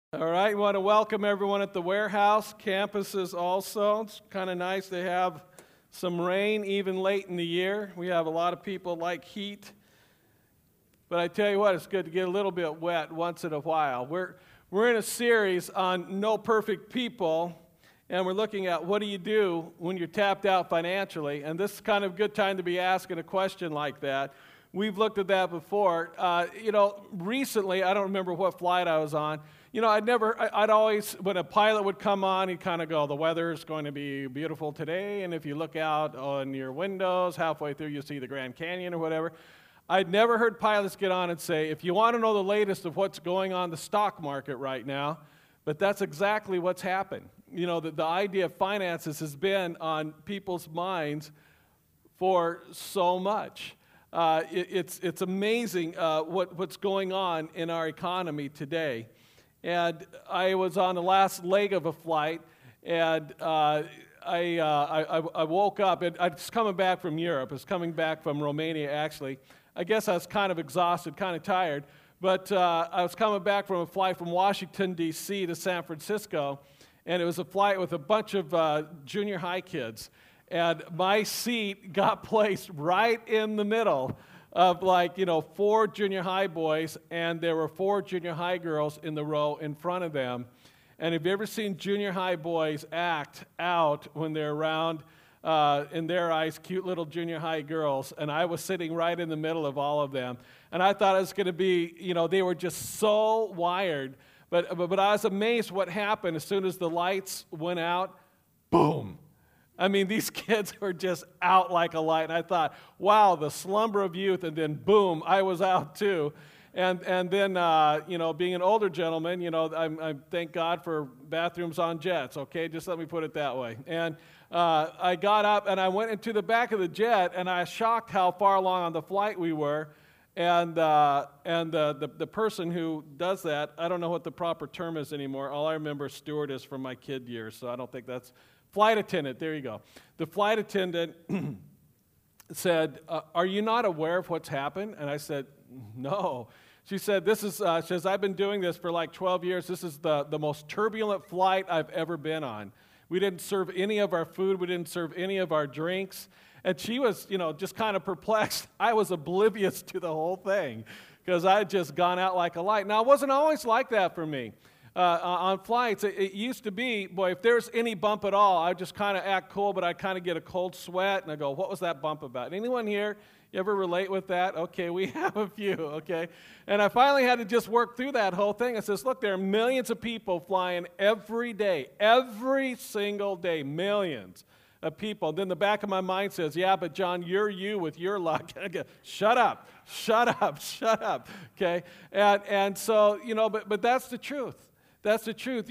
All right, we want to welcome everyone at the warehouse campuses also. It's kind of nice to have some rain even late in the year. We have a lot of people like heat. But I tell you what, it's good to get a little bit wet once in a while. We're in a series on No Perfect People, and we're looking at what do you do when you're tapped out financially. And this is kind of a good time to be asking a question like that. We've looked at that before. Recently, I don't remember what flight I was on. I'd always, when a pilot would come on, he'd kind of go, the weather's going to be beautiful today, and if you look out on your windows, halfway through you see the Grand Canyon or whatever. I'd never heard pilots get on and say, if you want to know the latest of what's going on in the stock market right now, but that's exactly what's happened. You know, the idea of finances has been on people's minds for so much. It's amazing what's going on in our economy today. And I was on the last leg of a flight, and I woke up, and I was coming back from Europe. I was coming back from Romania, actually. I guess I was kind of exhausted, kind of tired, but I was coming back from a flight from Washington, D.C. to San Francisco, and it was a flight with a bunch of junior high kids. And my seat got placed right in the middle of four junior high boys, and there were four junior high girls in the row in front of them. And have you ever seen junior high boys act out when they're around, in their eyes, cute little junior high girls? And I was sitting right in the middle of all of them. And I thought it was going to be, they were just so wired. But I was amazed what happened as soon as the lights went out. Boom. I mean, these kids were just out like a light. And I thought, wow, the slumber of youth. And then, boom, I was out too. And then, being an older gentleman, I thank God for bathrooms on jets, okay? Just let me put it that way. And I got up and I went into the back of the jet, and I was shocked how far along on the flight we were. And the person who does that, I don't know what the proper term is anymore. All I remember is stewardess from my kid years, so I don't think that's... Flight attendant, there you go. The flight attendant said, are you not aware of what's happened? And I said, no. She said, I've been doing this for like 12 years. This is the most turbulent flight I've ever been on. We didn't serve any of our food. We didn't serve any of our drinks. And she was, just kind of perplexed. I was oblivious to the whole thing because I had just gone out like a light. Now, it wasn't always like that for me. On flights, it used to be, boy, if there's any bump at all, I'd just kind of act cool, but I'd kind of get a cold sweat, and I go, what was that bump about? Anyone here, you ever relate with that? Okay, we have a few, okay? And I finally had to just work through that whole thing. I says, look, there are millions of people flying every day, every single day, millions of people. Then the back of my mind says, yeah, but John, you're you with your luck. I go, shut up, okay? And so, but that's the truth. That's the truth.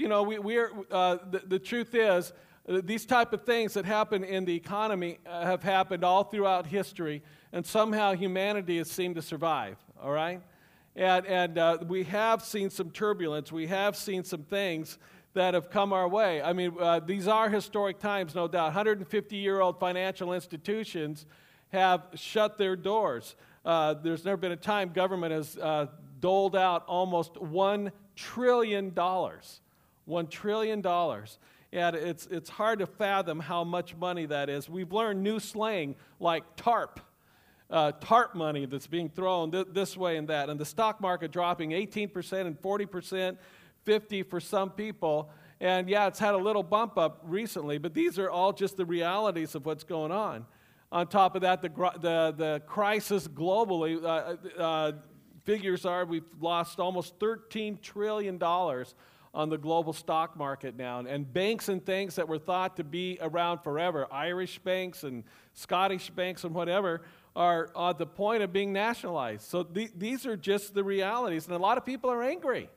The truth is, these type of things that happen in the economy have happened all throughout history, and somehow humanity has seemed to survive, all right? And we have seen some turbulence. We have seen some things that have come our way. I mean, these are historic times, no doubt. 150-year-old financial institutions have shut their doors. There's never been a time government has doled out almost $1 trillion. $1 trillion. And it's hard to fathom how much money that is. We've learned new slang like TARP money that's being thrown this way and that. And the stock market dropping 18% and 40%, 50% for some people. And yeah, it's had a little bump up recently, but these are all just the realities of what's going on. On top of that, the crisis globally, figures are we've lost almost $13 trillion on the global stock market now. And banks and things that were thought to be around forever, Irish banks and Scottish banks and whatever, are at the point of being nationalized. So these are just the realities. And a lot of people are angry.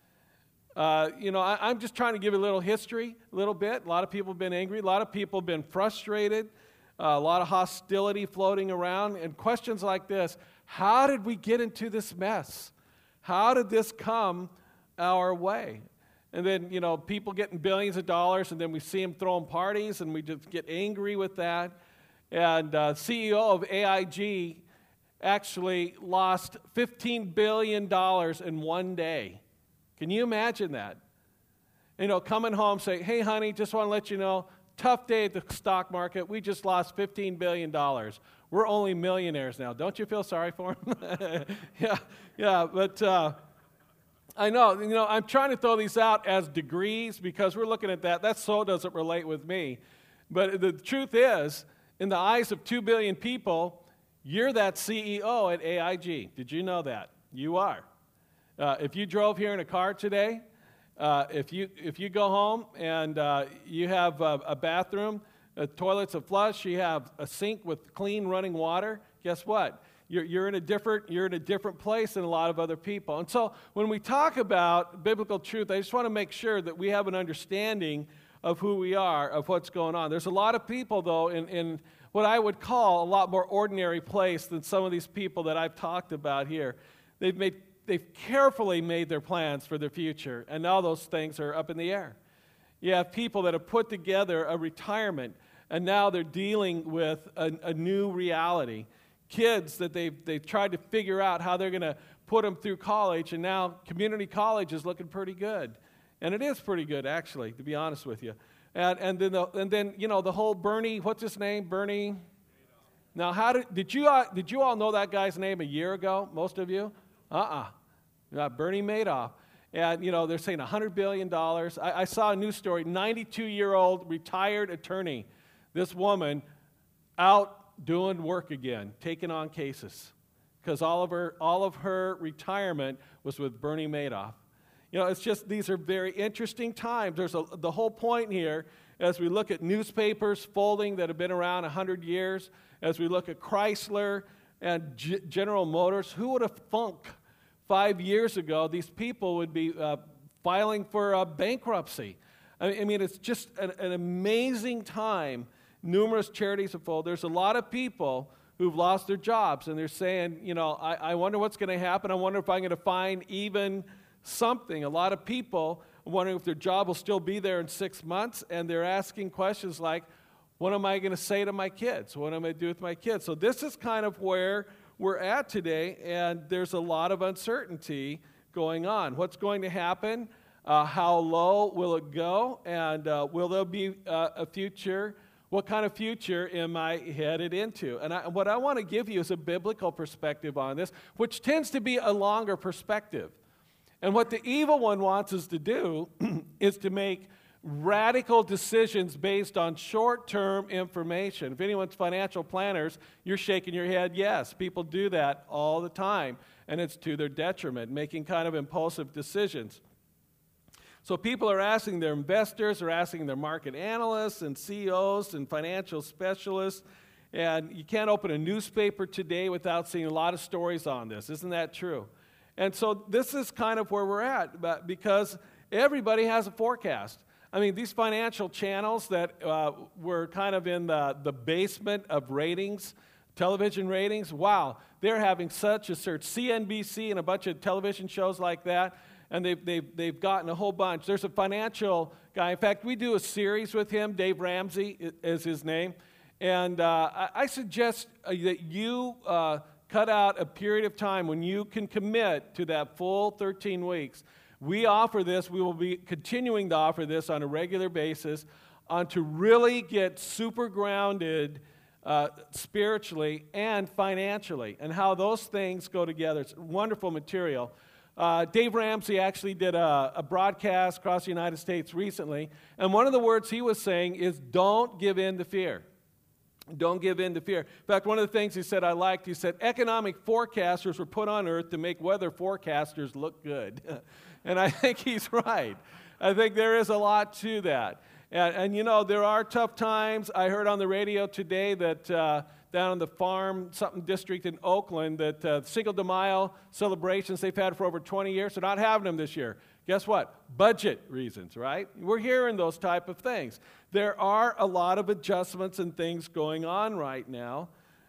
I'm just trying to give a little history, a little bit. A lot of people have been angry. A lot of people have been frustrated. A lot of hostility floating around. And questions like this: how did we get into this mess? How did this come our way? And then, people getting billions of dollars, and then we see them throwing parties, and we just get angry with that. And CEO of AIG actually lost $15 billion in one day. Can you imagine that? coming home, say, hey, honey, just want to let you know, tough day at the stock market. We just lost $15 billion. We're only millionaires now. Don't you feel sorry for them? yeah, but I know, I'm trying to throw these out as degrees because we're looking at that. That so doesn't relate with me. But the truth is, in the eyes of 2 billion people, you're that CEO at AIG. Did you know that? You are. If you drove here in a car today, if you go home and you have a bathroom, toilets are flush, you have a sink with clean running water, guess what? You're in a different place than a lot of other people. And so when we talk about biblical truth, I just want to make sure that we have an understanding of who we are, of what's going on. There's a lot of people, though, in what I would call a lot more ordinary place than some of these people that I've talked about here. They've carefully made their plans for their future, and now those things are up in the air. You have people that have put together a retirement, and now they're dealing with a new reality. Kids that they've tried to figure out how they're going to put them through college, and now community college is looking pretty good. And it is pretty good, actually, to be honest with you. And then the whole Bernie, what's his name? Bernie. Now, did you all know that guy's name a year ago? Most of you? Bernie Madoff. And, they're saying $100 billion. I saw a news story, 92-year-old retired attorney, this woman out doing work again, taking on cases, because all of her retirement was with Bernie Madoff. It's just, these are very interesting times. The whole point here, as we look at newspapers folding that have been around 100 years, as we look at Chrysler and General Motors, who would have thunk 5 years ago these people would be filing for bankruptcy? I mean, it's just an amazing time. Numerous charities have folded. There's a lot of people who've lost their jobs, and they're saying, I wonder what's going to happen. I wonder if I'm going to find even something. A lot of people are wondering if their job will still be there in 6 months, and they're asking questions like, what am I going to say to my kids? What am I going to do with my kids? So this is kind of where we're at today, and there's a lot of uncertainty going on. What's going to happen? How low will it go? And will there be a future? What kind of future am I headed into? And what I want to give you is a biblical perspective on this, which tends to be a longer perspective. And what the evil one wants us to do is to make radical decisions based on short-term information. If anyone's financial planners, you're shaking your head, yes. People do that all the time, and it's to their detriment, making kind of impulsive decisions. So people are asking their investors, are asking their market analysts and CEOs and financial specialists, and you can't open a newspaper today without seeing a lot of stories on this. Isn't that true? And so this is kind of where we're at, because everybody has a forecast. I mean, these financial channels that were kind of in the basement of ratings, television ratings, wow, they're having such a surge. CNBC and a bunch of television shows like that, and they've gotten a whole bunch. There's a financial guy. In fact, we do a series with him. Dave Ramsey is his name. And I suggest that you cut out a period of time when you can commit to that full 13 weeks. We offer this. We will be continuing to offer this on a regular basis to really get super grounded spiritually and financially, and how those things go together. It's wonderful material. Dave Ramsey actually did a broadcast across the United States recently, and one of the words he was saying is, don't give in to fear. Don't give in to fear. In fact, one of the things he said I liked, he said, economic forecasters were put on earth to make weather forecasters look good. And I think he's right. I think there is a lot to that. And there are tough times. I heard on the radio today that down in the farm, something district in Oakland, that Cinco de Mayo celebrations they've had for over 20 years, they're not having them this year. Guess what? Budget reasons, right? We're hearing those type of things. There are a lot of adjustments and things going on right now.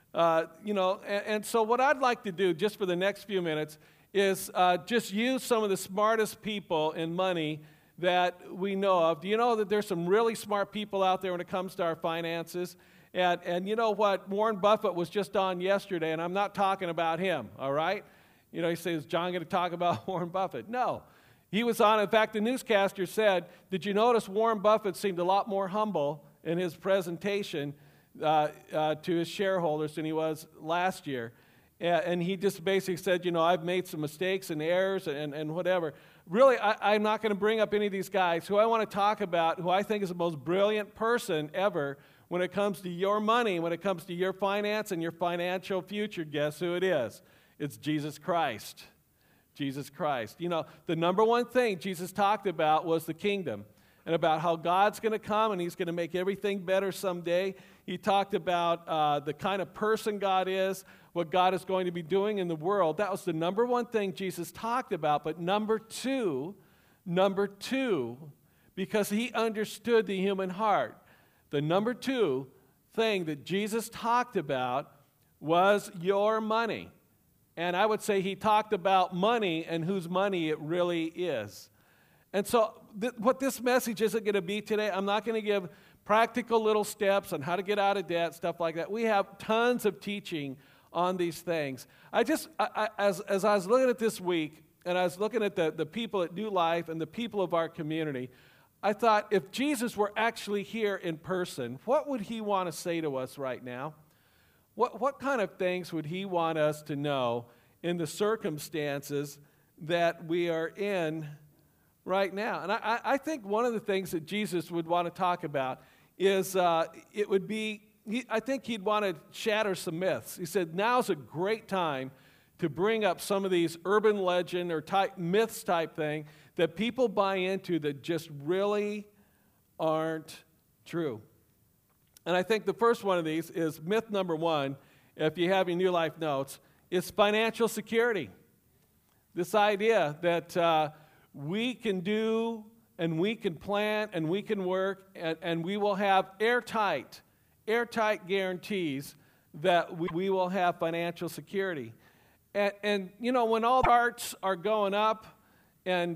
And so what I'd like to do just for the next few minutes is just use some of the smartest people in money that we know of. Do you know that there's some really smart people out there when it comes to our finances? And you know what? Warren Buffett was just on yesterday, and I'm not talking about him, all right? He says, is John going to talk about Warren Buffett? No. He was on, in fact, the newscaster said, did you notice Warren Buffett seemed a lot more humble in his presentation to his shareholders than he was last year? And he just basically said, I've made some mistakes and errors and whatever. Really, I'm not going to bring up any of these guys. Who I want to talk about, who I think is the most brilliant person ever when it comes to your money, when it comes to your finance and your financial future, guess who it is? It's Jesus Christ. Jesus Christ. The number one thing Jesus talked about was the kingdom and about how God's going to come and he's going to make everything better someday. He talked about the kind of person God is, what God is going to be doing in the world. That was the number one thing Jesus talked about. But number two, because he understood the human heart, the number two thing that Jesus talked about was your money. And I would say he talked about money and whose money it really is. And so what this message isn't going to be today, I'm not going to give practical little steps on how to get out of debt, stuff like that. We have tons of teaching on these things. As I was looking at this week, and I was looking at the people at New Life and the people of our community, I thought, if Jesus were actually here in person, what would he want to say to us right now? What kind of things would he want us to know in the circumstances that we are in right now? And I think one of the things that Jesus would want to talk about is I think he'd want to shatter some myths. He said, now's a great time to bring up some of these urban legend or myths type thing that people buy into that just really aren't true. And I think the first one of these is myth number one, if you have your New Life notes, is financial security. This idea that we can do and we can plan and we can work and we will have airtight guarantees that we will have financial security. And when all the charts are going up and,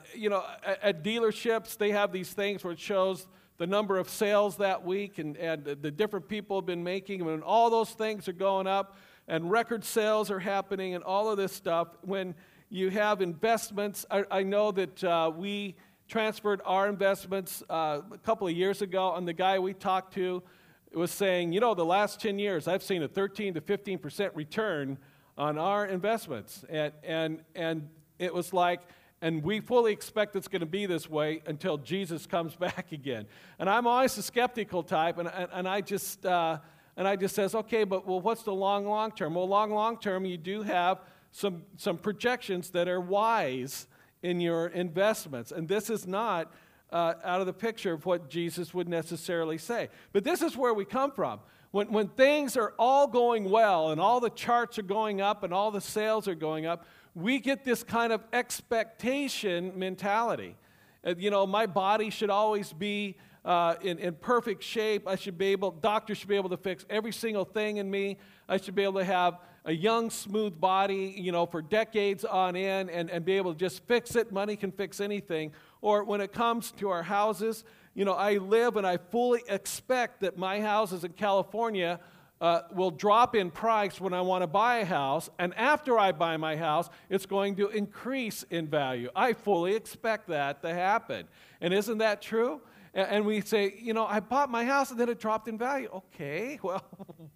at dealerships, they have these things where it shows the number of sales that week and the different people have been making, when all those things are going up and record sales are happening and all of this stuff. When you have investments, I know that we transferred our investments a couple of years ago, and the guy we talked to was saying, the last 10 years I've seen a 13 to 15% return on our investments. And it was like, and we fully expect it's going to be this way until Jesus comes back again. And I'm always a skeptical type, and I just says, okay, but what's the long term? Well, long term, you do have some projections that are wise in your investments, and this is not out of the picture of what Jesus would necessarily say. But this is where we come from. When things are all going well and all the charts are going up and all the sales are going up, we get this kind of expectation mentality. My body should always be in perfect shape. Doctors should be able to fix every single thing in me. I should be able to have a young, smooth body, for decades on end and be able to just fix it. Money can fix anything. Or when it comes to our houses, I live and I fully expect that my houses in California will drop in price when I want to buy a house, and after I buy my house, it's going to increase in value. I fully expect that to happen. And isn't that true? And we say, I bought my house and then it dropped in value. Okay, well,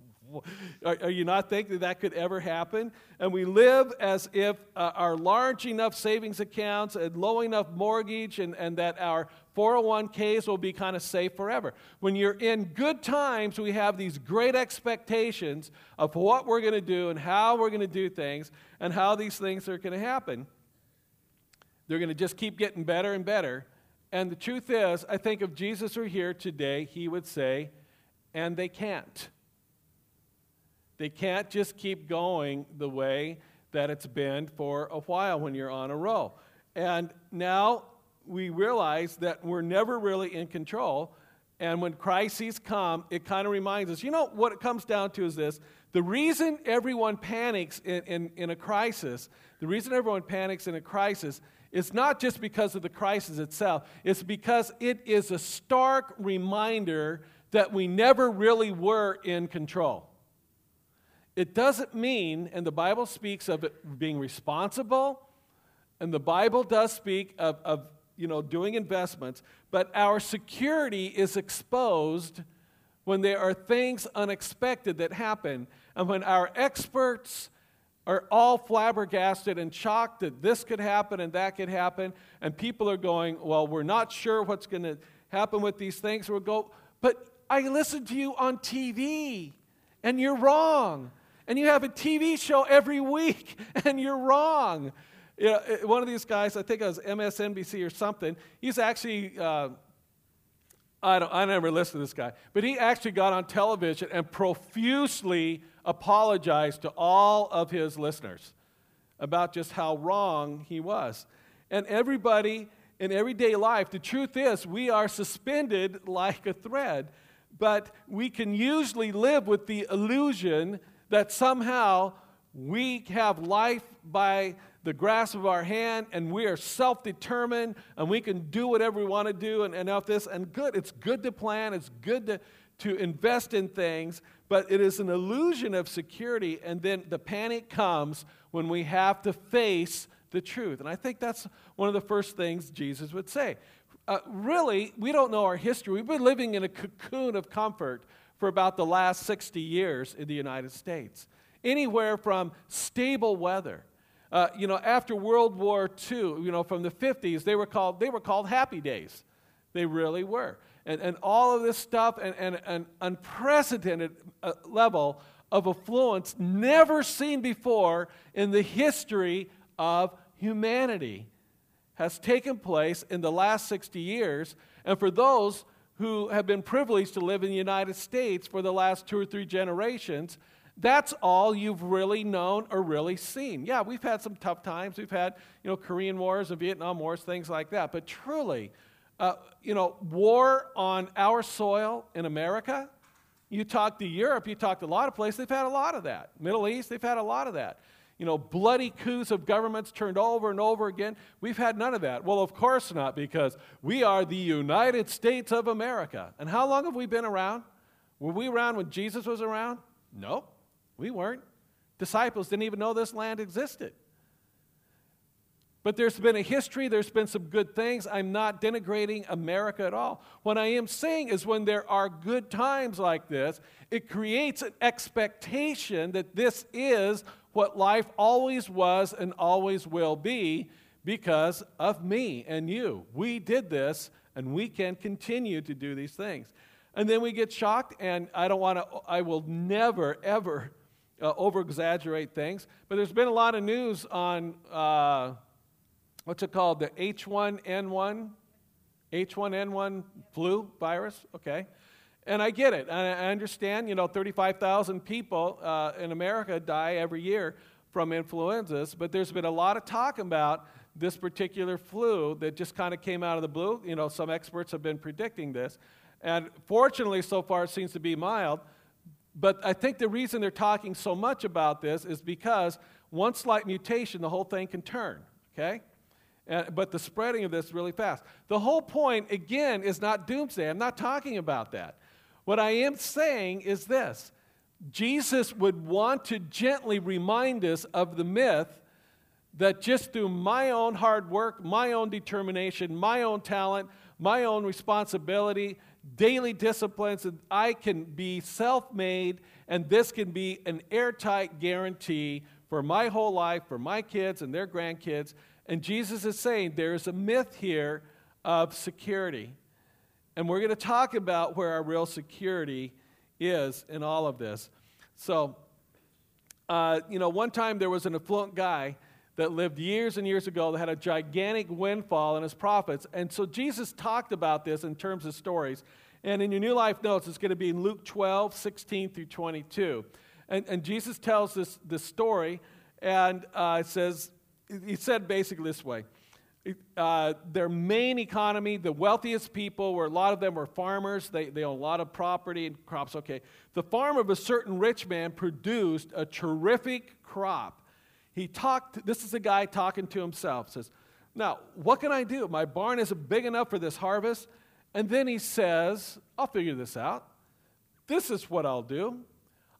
are you not thinking that could ever happen? And we live as if our large enough savings accounts and low enough mortgage and that our 401ks will be kind of safe forever. When you're in good times, we have these great expectations of what we're going to do and how we're going to do things and how these things are going to happen. They're going to just keep getting better and better. And the truth is, I think if Jesus were here today, he would say, and they can't. They can't just keep going the way that it's been for a while when you're on a roll. And now we realize that we're never really in control. And when crises come, it kind of reminds us, what it comes down to is this. The reason everyone panics in a crisis, is not just because of the crisis itself. It's because it is a stark reminder that we never really were in control. It doesn't mean, and the Bible speaks of it being responsible And the Bible does speak of doing investments, but our security is exposed when there are things unexpected that happen, and when our experts are all flabbergasted and shocked that this could happen and that could happen, and people are going, well, we're not sure what's going to happen with these things. We'll go, but I listened to you on TV, and you're wrong. And you have a TV show every week, and you're wrong. One of these guys, I think it was MSNBC or something, he's actually, I never listened to this guy, but he actually got on television and profusely apologized to all of his listeners about just how wrong he was. And everybody in everyday life, the truth is we are suspended like a thread, but we can usually live with the illusion that somehow we have life by the grasp of our hand, and we are self-determined, and we can do whatever we want to do, and of this, and good. It's good to plan. It's good to invest in things, but it is an illusion of security, and then the panic comes when we have to face the truth. And I think that's one of the first things Jesus would say. Really, we don't know our history. We've been living in a cocoon of comfort for about the last 60 years in the United States. Anywhere from stable weather. After World War II, from the 50s, they were called happy days. They really were. And all of this stuff and an unprecedented level of affluence never seen before in the history of humanity has taken place in the last 60 years. And for those who have been privileged to live in the United States for the last 2 or 3 generations, that's all you've really known or really seen. Yeah, we've had some tough times. We've had, Korean wars and Vietnam wars, things like that. But truly, war on our soil in America, you talk to Europe, you talk to a lot of places, they've had a lot of that. Middle East, they've had a lot of that. Bloody coups of governments turned over and over again. We've had none of that. Well, of course not, because we are the United States of America. And how long have we been around? Were we around when Jesus was around? No. We weren't. Disciples didn't even know this land existed. But there's been a history, there's been some good things. I'm not denigrating America at all. What I am saying is when there are good times like this, it creates an expectation that this is what life always was and always will be because of me and you. We did this, and we can continue to do these things. And then we get shocked, and I will never, ever over-exaggerate things, but there's been a lot of news on, what's it called, the H1N1 flu virus, okay? And I get it, I understand, 35,000 people in America die every year from influenzas, but there's been a lot of talk about this particular flu that just kind of came out of the blue. Some experts have been predicting this, and fortunately so far it seems to be mild. But I think the reason they're talking so much about this is because one slight mutation, the whole thing can turn, okay? But the spreading of this is really fast. The whole point, again, is not doomsday. I'm not talking about that. What I am saying is this. Jesus would want to gently remind us of the myth that just through my own hard work, my own determination, my own talent, my own responsibility, daily disciplines, and I can be self-made, and this can be an airtight guarantee for my whole life, for my kids and their grandkids. And Jesus is saying there is a myth here of security. And we're going to talk about where our real security is in all of this. So, one time there was an affluent guy that lived years and years ago that had a gigantic windfall in his profits. And so Jesus talked about this in terms of stories. And in your New Life Notes, it's going to be in Luke 12, 16 through 22. And Jesus tells this story, and he said basically this way. Their main economy, the wealthiest people, where a lot of them were farmers. They own a lot of property and crops. Okay, the farm of a certain rich man produced a terrific crop. This is a guy talking to himself, says, now, what can I do? My barn isn't big enough for this harvest. And then he says, I'll figure this out. This is what I'll do.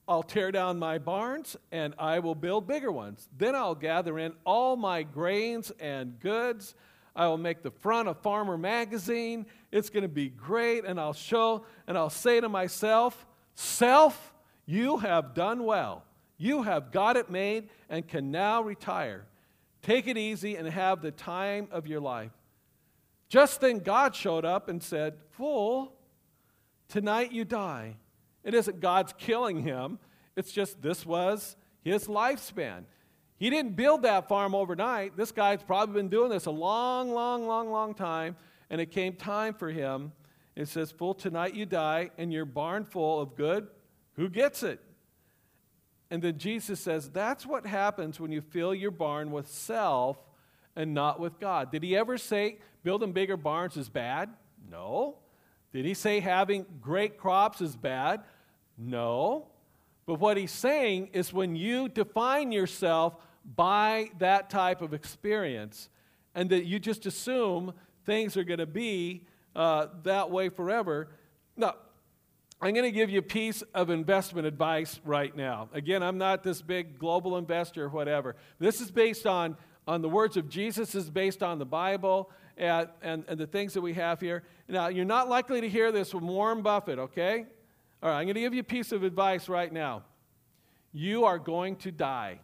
I'll tear down my barns, and I will build bigger ones. Then I'll gather in all my grains and goods. I will make the front of Farmer Magazine. It's going to be great, and I'll say to myself, self, you have done well. You have got it made and can now retire. Take it easy and have the time of your life. Just then God showed up and said, fool, tonight you die. It isn't God's killing him. It's just this was his lifespan. He didn't build that farm overnight. This guy's probably been doing this a long time, and it came time for him. It says, fool, tonight you die, and your barn full of good, who gets it? And then Jesus says, that's what happens when you fill your barn with self and not with God. Did he ever say building bigger barns is bad? No. Did he say having great crops is bad? No. But what he's saying is when you define yourself by that type of experience and that you just assume things are going to be that way forever. Now, I'm going to give you a piece of investment advice right now. Again, I'm not this big global investor or whatever. This is based on the words of Jesus. This is based on the Bible and the things that we have here. Now, you're not likely to hear this from Warren Buffett, okay? All right, I'm going to give you a piece of advice right now. You are going to die.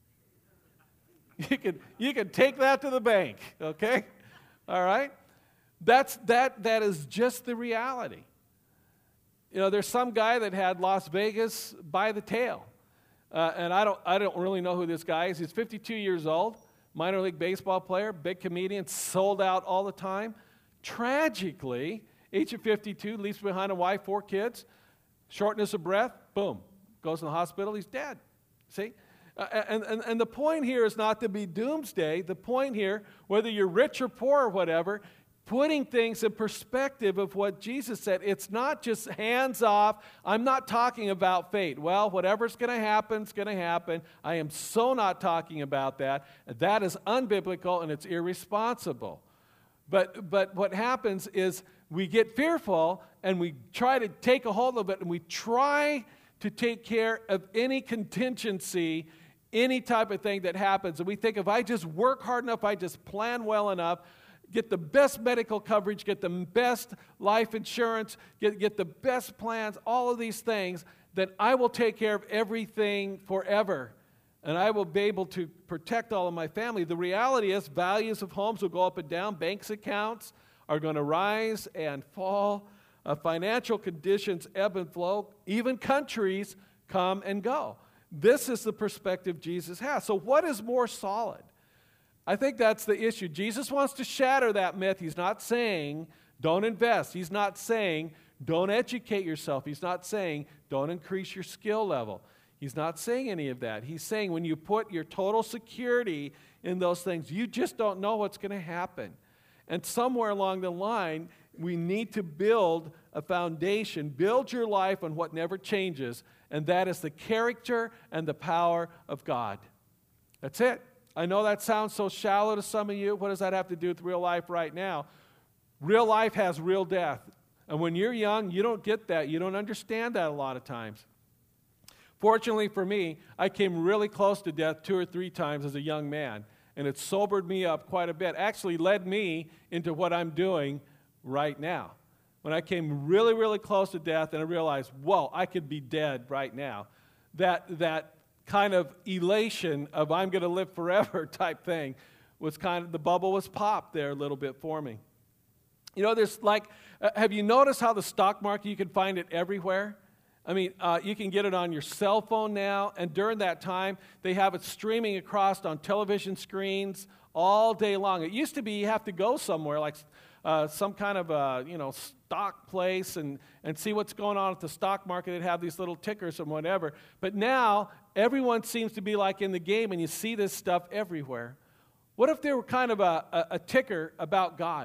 You can take that to the bank, okay? All right? That is just the reality. You know, there's some guy that had Las Vegas by the tail. And I don't really know who this guy is. He's 52 years old, minor league baseball player, big comedian, sold out all the time. Tragically, age of 52, leaves behind a wife, 4 kids, shortness of breath, boom, goes in the hospital, he's dead. See? And the point here is not to be doomsday. The point here, whether you're rich or poor or whatever, putting things in perspective of what Jesus said. It's not just hands off. I'm not talking about fate. Well, whatever's going to happen is going to happen. I am so not talking about that. That is unbiblical and it's irresponsible. But what happens is we get fearful and we try to take a hold of it and we try to take care of any contingency, any type of thing that happens. And we think if I just work hard enough, I just plan well enough, get the best medical coverage, get the best life insurance, get the best plans, all of these things, then I will take care of everything forever. And I will be able to protect all of my family. The reality is values of homes will go up and down. Banks accounts are going to rise and fall. Financial conditions ebb and flow. Even countries come and go. This is the perspective Jesus has. So what is more solid? I think that's the issue. Jesus wants to shatter that myth. He's not saying don't invest. He's not saying don't educate yourself. He's not saying don't increase your skill level. He's not saying any of that. He's saying when you put your total security in those things, you just don't know what's going to happen. And somewhere along the line, we need to build a foundation, build your life on what never changes, and that is the character and the power of God. That's it. I know that sounds so shallow to some of you. What does that have to do with real life right now? Real life has real death. And when you're young, you don't get that. You don't understand that a lot of times. Fortunately for me, I came really close to death 2 or 3 times as a young man, and it sobered me up quite a bit. Actually led me into what I'm doing right now. When I came really, really close to death and I realized, whoa, I could be dead right now. That kind of elation of I'm going to live forever type thing was kind of, the bubble was popped there a little bit for me. You know, there's like, have you noticed how the stock market, you can find it everywhere? I mean, you can get it on your cell phone now, and during that time, they have it streaming across on television screens all day long. It used to be you have to go somewhere, like some kind of, stock place and see what's going on at the stock market. They'd have these little tickers and whatever. But now, everyone seems to be like in the game, and you see this stuff everywhere. What if there were kind of a ticker about God?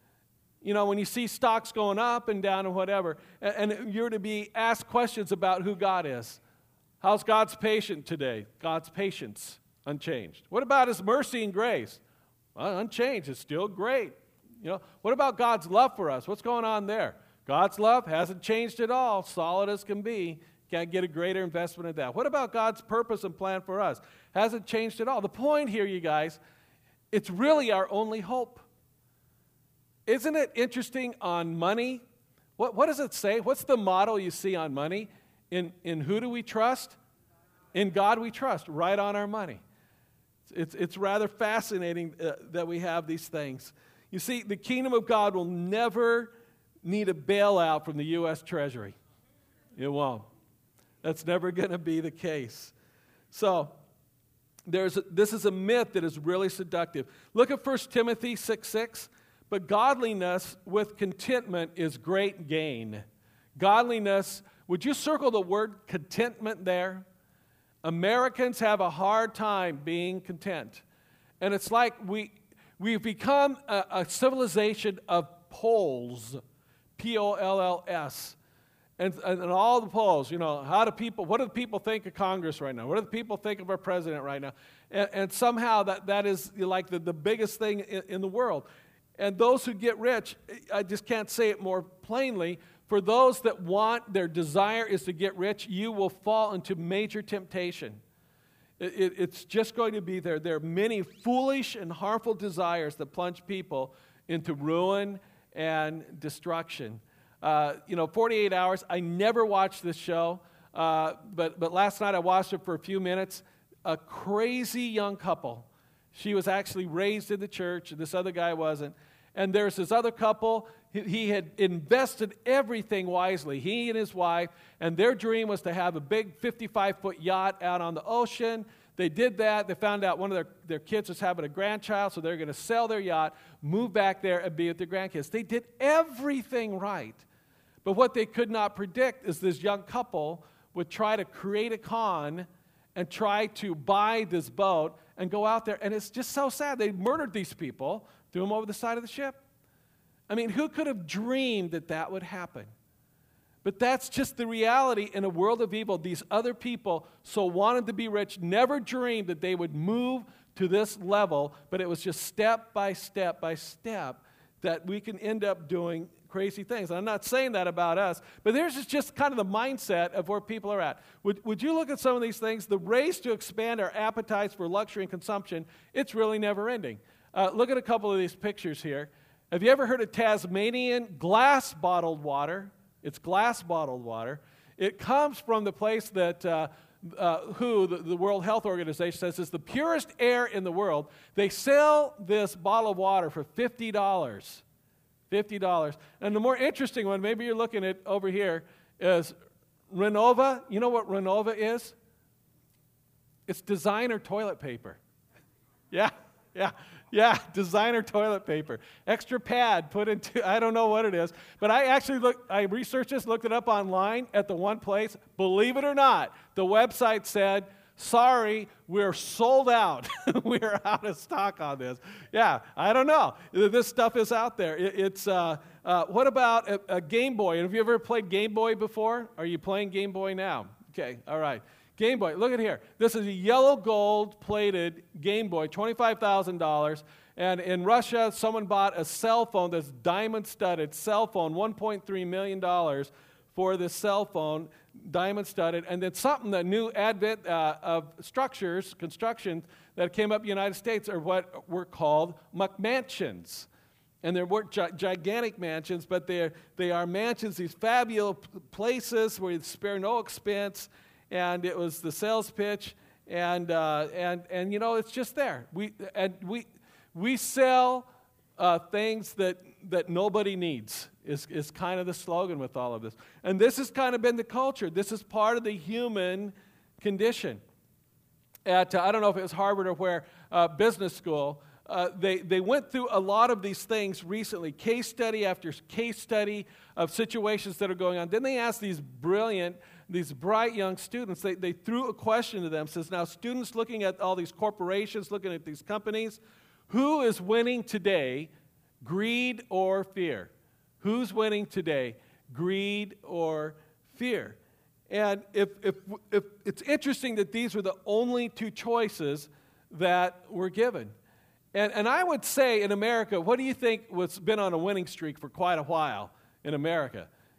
You know, when you see stocks going up and down and whatever, and you're to be asked questions about who God is. How's God's patience today? God's patience, unchanged. What about His mercy and grace? Well, unchanged. It's still great. You know, what about God's love for us? What's going on there? God's love hasn't changed at all, solid as can be. Can't get a greater investment in that. What about God's purpose and plan for us? Hasn't changed at all. The point here, you guys, it's really our only hope. Isn't it interesting on money? What does it say? What's the model you see on money? In who do we trust? In God we trust, right on our money. It's rather fascinating that we have these things. You see, the kingdom of God will never need a bailout from the U.S. Treasury. It won't. That's never going to be the case. So, this is a myth that is really seductive. Look at 1 Timothy 6:6. But godliness with contentment is great gain. Godliness, would you circle the word contentment there? Americans have a hard time being content. And it's like we've become a civilization of polls, P-O-L-L-S. And all the polls, you know, what do the people think of Congress right now? What do the people think of our president right now? And somehow that is like the biggest thing in the world. And those who get rich, I just can't say it more plainly, for those that want, their desire is to get rich, you will fall into major temptation. It's just going to be there. There are many foolish and harmful desires that plunge people into ruin and destruction. 48 Hours, I never watched this show, but last night I watched it for a few minutes. A crazy young couple. She was actually raised in the church, this other guy wasn't. And there's this other couple, he had invested everything wisely, he and his wife, and their dream was to have a big 55-foot yacht out on the ocean. They did that. They found out one of their kids was having a grandchild, so they're going to sell their yacht, move back there, and be with their grandkids. They did everything right. But what they could not predict is this young couple would try to create a con and try to buy this boat and go out there. And it's just so sad. They murdered these people, threw them over the side of the ship. I mean, who could have dreamed that that would happen? But that's just the reality in a world of evil. These other people so wanted to be rich, never dreamed that they would move to this level, but it was just step by step by step that we can end up doing crazy things. I'm not saying that about us, but there's just kind of the mindset of where people are at. Would you look at some of these things? The race to expand our appetites for luxury and consumption, it's really never ending. Look at a couple of these pictures here. Have you ever heard of Tasmanian glass bottled water? It's glass bottled water. It comes from the place that the World Health Organization says is the purest air in the world. They sell this bottle of water for $50. $50. And the more interesting one, maybe you're looking at over here, is Renova. You know what Renova is? It's designer toilet paper. Yeah, designer toilet paper. Extra pad put into, I don't know what it is. But I researched this, looked it up online at the one place. Believe it or not, the website said, sorry, we're sold out. We're out of stock on this. Yeah, I don't know. This stuff is out there. What about a Game Boy? Have you ever played Game Boy before? Are you playing Game Boy now? Okay, all right. Game Boy, look at here. This is a yellow gold plated Game Boy, $25,000. And in Russia, someone bought a cell phone, this diamond studded cell phone, $1.3 million for this cell phone, diamond studded. And then the new advent of construction that came up in the United States are what were called McMansions. And they weren't gigantic mansions, but they are mansions, these fabulous places where you spare no expense. And it was the sales pitch, and you know, it's just there. We sell things that nobody needs is kind of the slogan with all of this. And this has kind of been the culture. This is part of the human condition. I don't know if it was Harvard or where, business school, they went through a lot of these things recently, case study after case study of situations that are going on. Then they asked these bright young students, they threw a question to them, says, now students looking at all these corporations, looking at these companies, who is winning today, greed or fear? Who's winning today, greed or fear? And if it's interesting that these were the only two choices that were given. And I would say in America, what do you think has been on a winning streak for quite a while in America?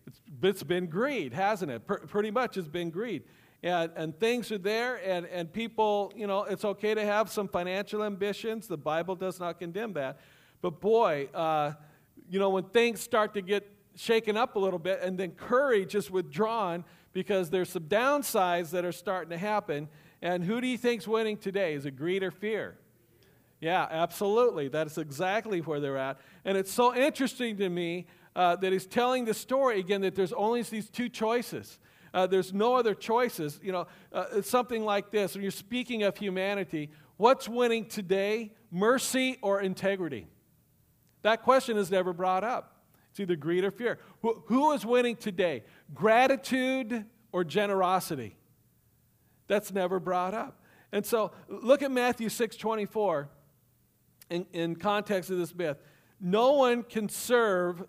It's been greed, hasn't it? Pretty much it's been greed. And things are there, and people, it's okay to have some financial ambitions. The Bible does not condemn that. But boy, when things start to get shaken up a little bit, and then courage is withdrawn because there's some downsides that are starting to happen. And who do you think's winning today? Is it greed or fear? Yeah, absolutely. That is exactly where they're at. And it's so interesting to me that he's telling the story again that there's only these two choices. There's no other choices. It's something like this. When you're speaking of humanity, what's winning today, mercy or integrity? That question is never brought up. It's either greed or fear. Who is winning today, gratitude or generosity? That's never brought up. And so look at Matthew 6:24 in context of this myth. No one can serve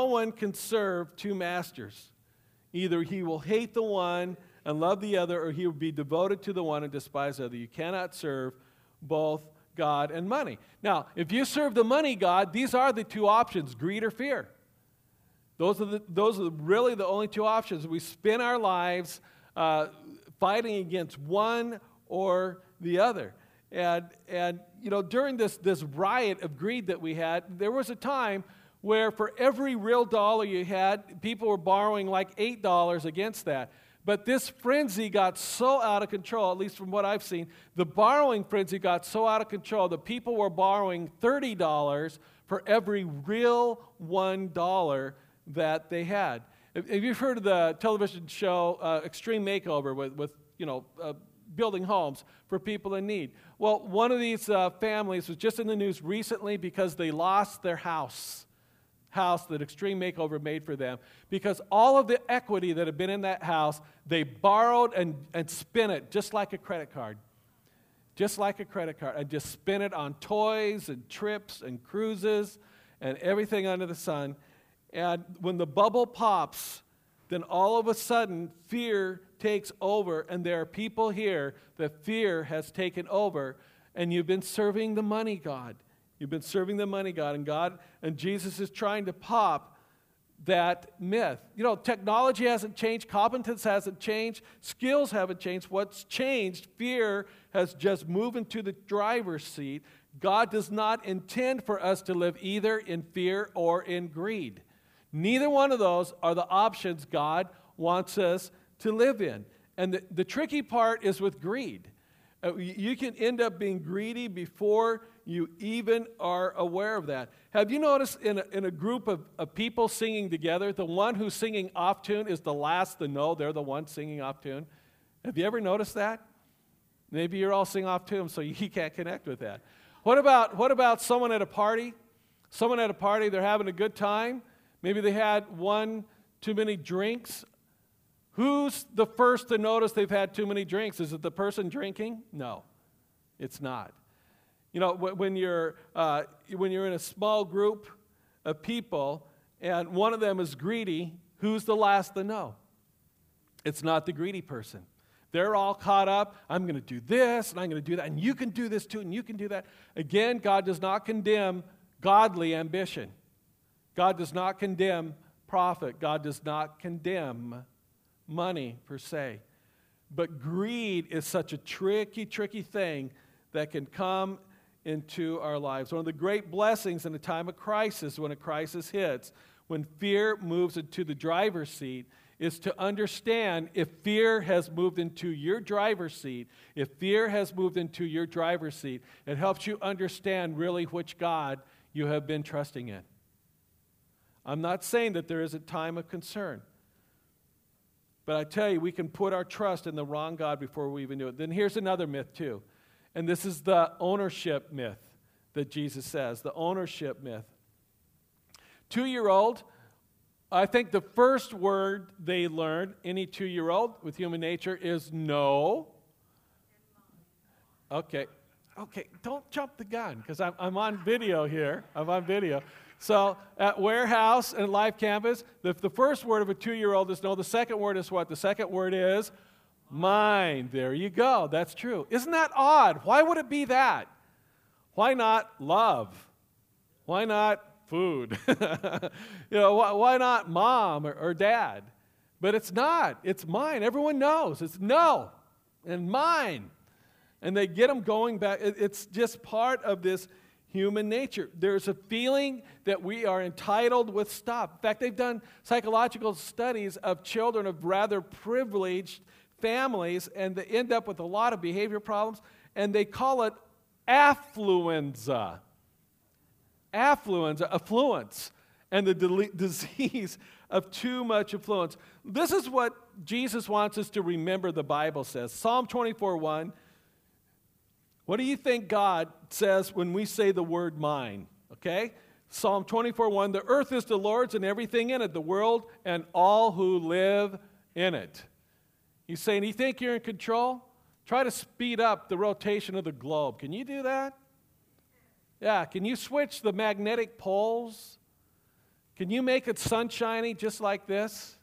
two masters. Either he will hate the one and love the other, or he will be devoted to the one and despise the other. You cannot serve both God and money. Now, if you serve the money god, these are the two options, greed or fear. Those are really the only two options. We spend our lives fighting against one or the other. And during this riot of greed that we had, there was a time where for every real dollar you had, people were borrowing like $8 against that. But this frenzy got so out of control, at least from what I've seen, the borrowing frenzy got so out of control that people were borrowing $30 for every real $1 that they had. If you've heard of the television show Extreme Makeover with building homes for people in need. Well, one of these families was just in the news recently because they lost their house that Extreme Makeover made for them, because all of the equity that had been in that house, they borrowed and spent it just like a credit card. Just like a credit card. And just spent it on toys and trips and cruises and everything under the sun. And when the bubble pops, then all of a sudden fear takes over, and there are people here that fear has taken over, and you've been serving the money god. You've been serving the money god, and Jesus is trying to pop that myth. Technology hasn't changed, competence hasn't changed, skills haven't changed. What's changed, fear has just moved into the driver's seat. God does not intend for us to live either in fear or in greed. Neither one of those are the options God wants us to live in. And the tricky part is with greed. You can end up being greedy before you even are aware of that. Have you noticed in a group of people singing together, the one who's singing off tune is the last to know they're the one singing off tune? Have you ever noticed that? Maybe you're all singing off tune, so you can't connect with that. What about someone at a party? Someone at a party, they're having a good time. Maybe they had one too many drinks. Who's the first to notice they've had too many drinks? Is it the person drinking? No, it's not. When you're in a small group of people and one of them is greedy, who's the last to know? It's not the greedy person. They're all caught up. I'm going to do this, and I'm going to do that, and you can do this too, and you can do that. Again, God does not condemn godly ambition. God does not condemn profit. God does not condemn money per se. But greed is such a tricky thing that can come into our lives. One of the great blessings in a time of crisis, when a crisis hits, when fear moves into the driver's seat, is to understand if fear has moved into your driver's seat, it helps you understand really which God you have been trusting in. I'm not saying that there is a time of concern. But I tell you, we can put our trust in the wrong God before we even do it. Then here's another myth too. And this is the ownership myth that Jesus says, the ownership myth. 2-year-old, I think the first word they learned, any 2-year-old with human nature, is no. Okay, don't jump the gun, because I'm on video here. So at Warehouse and Life Campus, the first word of a 2-year-old is no. The second word is what? The second word is mine. There you go. That's true. Isn't that odd? Why would it be that? Why not love? Why not food? Why not mom or dad? But it's not. It's mine. Everyone knows. It's no and mine. And they get them going back. It's just part of this human nature. There's a feeling that we are entitled with stuff. In fact, they've done psychological studies of children of rather privileged families, and they end up with a lot of behavior problems, and they call it affluenza. Affluence, and the disease of too much affluence. This is what Jesus wants us to remember the Bible says. Psalm 24:1. What do you think God says when we say the word mine? Okay? Psalm 24:1. The earth is the Lord's and everything in it, the world and all who live in it. He's saying, you think you're in control? Try to speed up the rotation of the globe. Can you do that? Yeah, can you switch the magnetic poles? Can you make it sunshiny just like this?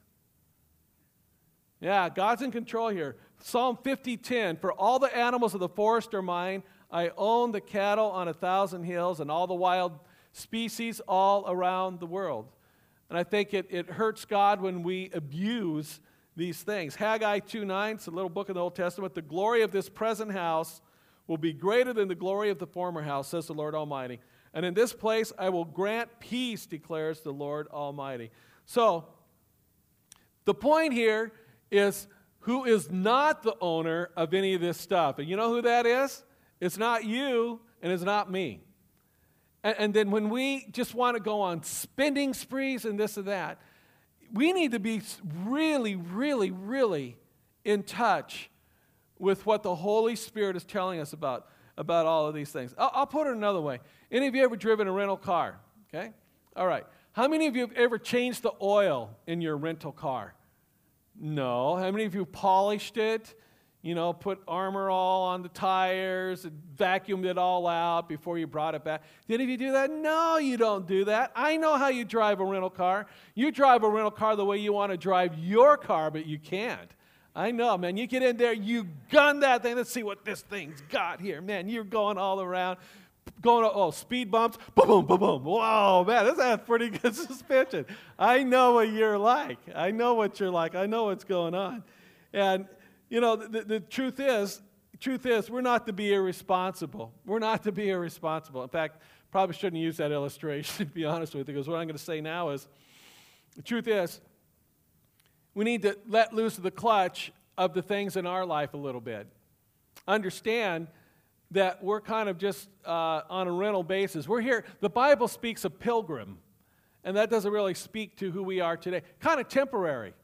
Yeah, God's in control here. Psalm 50:10, for all the animals of the forest are mine. I own the cattle on 1,000 hills and all the wild species all around the world. And I think it hurts God when we abuse these things. Haggai 2:9, it's a little book in the Old Testament. The glory of this present house will be greater than the glory of the former house, says the Lord Almighty. And in this place I will grant peace, declares the Lord Almighty. So, the point here is who is not the owner of any of this stuff. And you know who that is? It's not you, and it's not me. And then when we just want to go on spending sprees and this and that, we need to be really, really, really in touch with what the Holy Spirit is telling us about all of these things. I'll put it another way. Any of you ever driven a rental car? Okay? All right. How many of you have ever changed the oil in your rental car? No. How many of you polished it? Put Armor All on the tires and vacuumed it all out before you brought it back. Did any of you do that? No, you don't do that. I know how you drive a rental car. You drive a rental car the way you want to drive your car, but you can't. I know, man. You get in there, you gun that thing. Let's see what this thing's got here. Man, you're going all around. Speed bumps. Boom, boom, boom, boom. Whoa, man, this has pretty good suspension. I know what you're like. I know what you're like. I know what's going on. And the truth is, we're not to be irresponsible. We're not to be irresponsible. In fact, probably shouldn't use that illustration, to be honest with you, because what I'm going to say now is, the truth is, we need to let loose the clutch of the things in our life a little bit. Understand that we're kind of just on a rental basis. We're here. The Bible speaks of pilgrim, and that doesn't really speak to who we are today. Kind of temporary.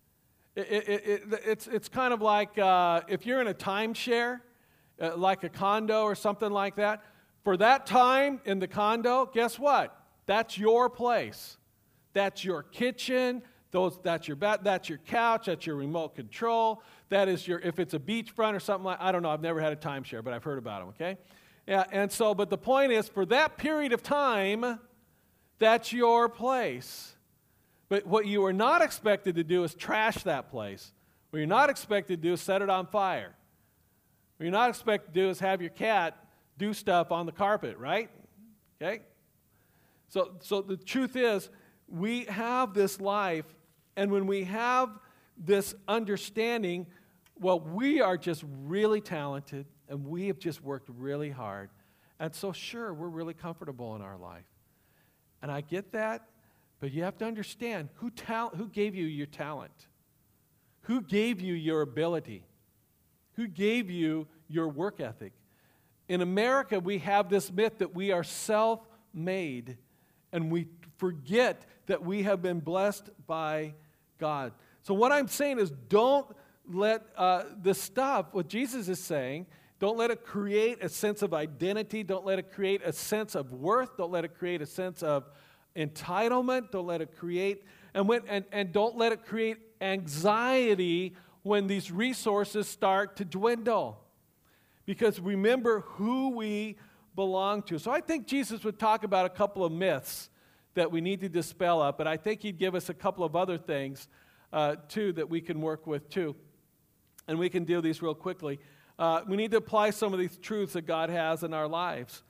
It's kind of like if you're in a timeshare, like a condo or something like that. For that time in the condo, guess what? That's your place. That's your kitchen. That's your bed. That's your couch. That's your remote control. That is if it's a beachfront or something like. I don't know. I've never had a timeshare, but I've heard about them. Okay, yeah. And so, but the point is, for that period of time, that's your place. But what you are not expected to do is trash that place. What you're not expected to do is set it on fire. What you're not expected to do is have your cat do stuff on the carpet, right? Okay? So the truth is, we have this life, and when we have this understanding, well, we are just really talented, and we have just worked really hard. And so, sure, we're really comfortable in our life. And I get that. But you have to understand, who gave you your talent? Who gave you your ability? Who gave you your work ethic? In America, we have this myth that we are self-made, and we forget that we have been blessed by God. So what I'm saying is, don't let this stuff, what Jesus is saying, don't let it create a sense of identity. Don't let it create a sense of worth. Don't let it create a sense of entitlement. Don't let it create, and don't let it create anxiety when these resources start to dwindle. Because remember who we belong to. So I think Jesus would talk about a couple of myths that we need to dispel up, but I think he'd give us a couple of other things too that we can work with too. And we can do these real quickly. We need to apply some of these truths that God has in our lives.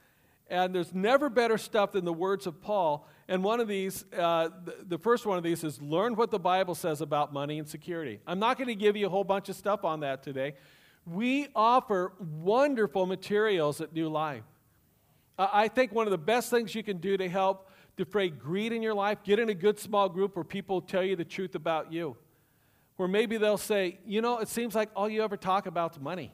And there's never better stuff than the words of Paul. And one of these, the first one of these is learn what the Bible says about money and security. I'm not going to give you a whole bunch of stuff on that today. We offer wonderful materials at New Life. I think one of the best things you can do to help defray greed in your life, get in a good small group where people tell you the truth about you. Where maybe they'll say, it seems like all you ever talk about is money.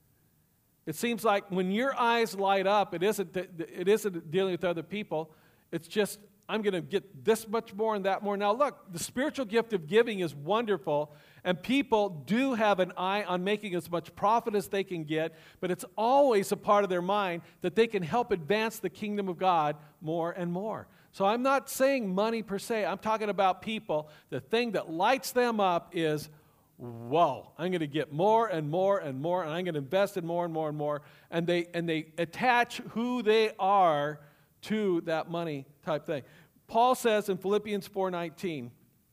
It seems like when your eyes light up, it isn't dealing with other people. It's just, I'm going to get this much more and that more. Now look, the spiritual gift of giving is wonderful, and people do have an eye on making as much profit as they can get, but it's always a part of their mind that they can help advance the kingdom of God more and more. So I'm not saying money per se. I'm talking about people. The thing that lights them up is, whoa, I'm going to get more and more and more, and I'm going to invest in more and more and more. And they attach who they are to that money type thing. Paul says in Philippians 4:19,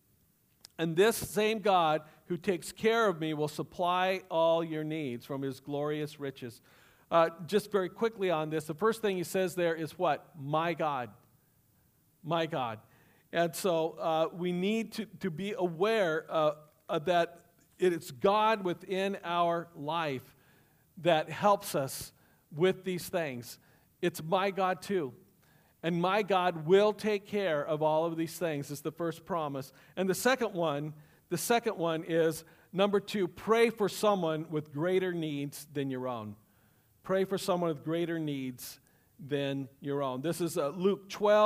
and this same God who takes care of me will supply all your needs from his glorious riches. Just very quickly on this, the first thing he says there is what? My God. My God. And so we need to be aware that it's God within our life that helps us with these things. It's my God too. And my God will take care of all of these things is the first promise. And the second one is, number 2, pray for someone with greater needs than your own. Pray for someone with greater needs than your own. This is Luke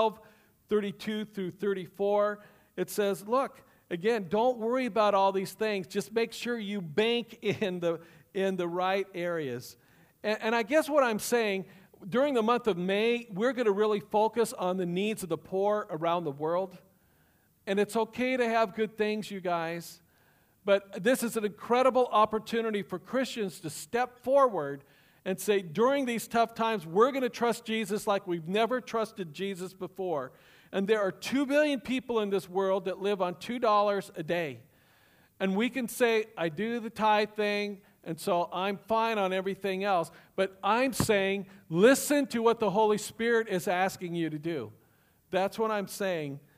12:32 through 34. It says, look, again, don't worry about all these things. Just make sure you bank in the right areas. And I guess what I'm saying, during the month of May, we're going to really focus on the needs of the poor around the world. And it's okay to have good things, you guys. But this is an incredible opportunity for Christians to step forward and say, during these tough times, we're going to trust Jesus like we've never trusted Jesus before. And there are 2 billion people in this world that live on $2 a day. And we can say, I do the tithe thing, and so I'm fine on everything else. But I'm saying, listen to what the Holy Spirit is asking you to do. That's what I'm saying.